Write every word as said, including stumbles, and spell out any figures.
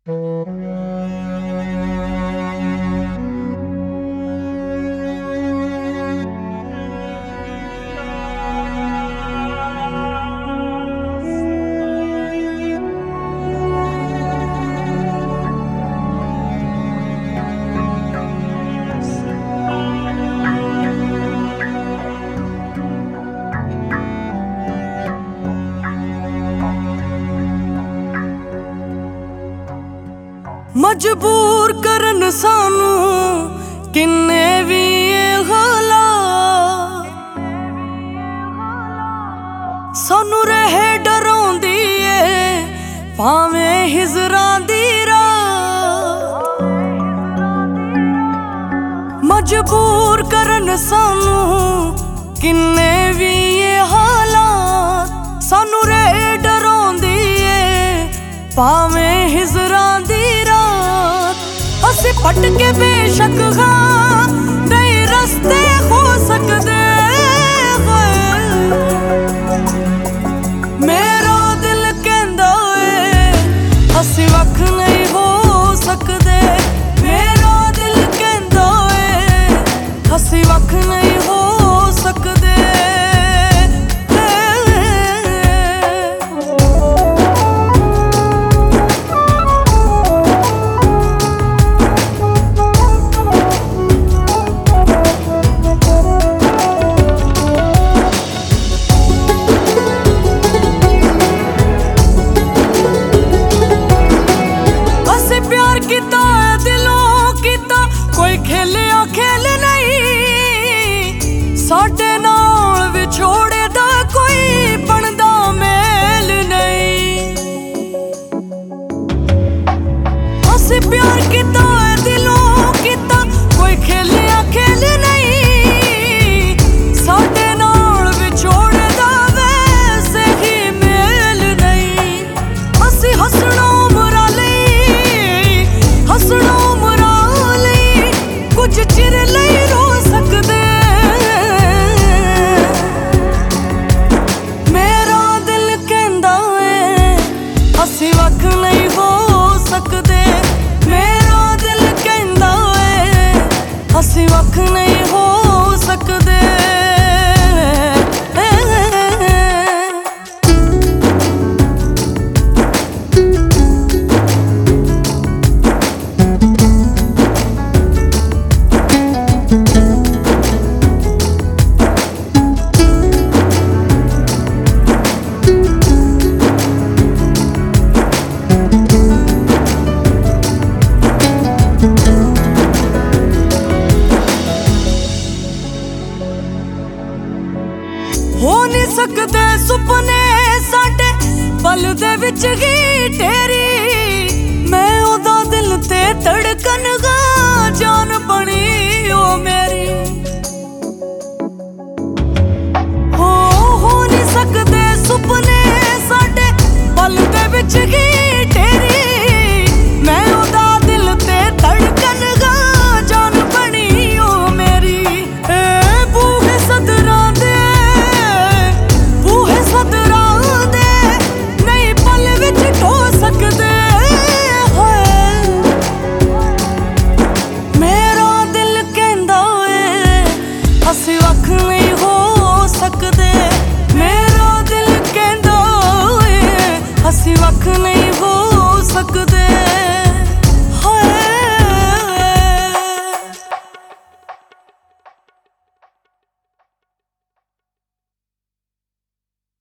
मजबूर करन सानू किन्ने भी हालात, सानू रहे डराउंदी ए भावें हिजरां दी रात। मजबूर करन सानू किन्ने भी हालात, सानू रहे डराउंदी ए भावें हिजरां दी रात। असी भटके बेशक हाँ कई रस्ते हो सकदे, मेरा दिल कहंदा ए असी वख नहीं हो सकदे। मेरा दिल कहंदा ए असी वख नहीं हो सकदे। कोई खेलिया खेल नहीं, साडे नाल विछोड़े दा कोई बनदा मेल नहीं। असी प्यार कीता दिलों कीता, कोई खेलिया खेल नहीं, साडे नाल विछोड़े दा वैसे ही मेल नहीं। असी हसना उमरा लई, हसना कुछ चिर लई रो सकदे। मेरा दिल कहंदा ए असी वख नहीं हो सकदे। मेरा दिल कहंदा ए असी वख नहीं हो सकदे। हो नहीं सकते सुपने साडे पल दे विच ही तेरी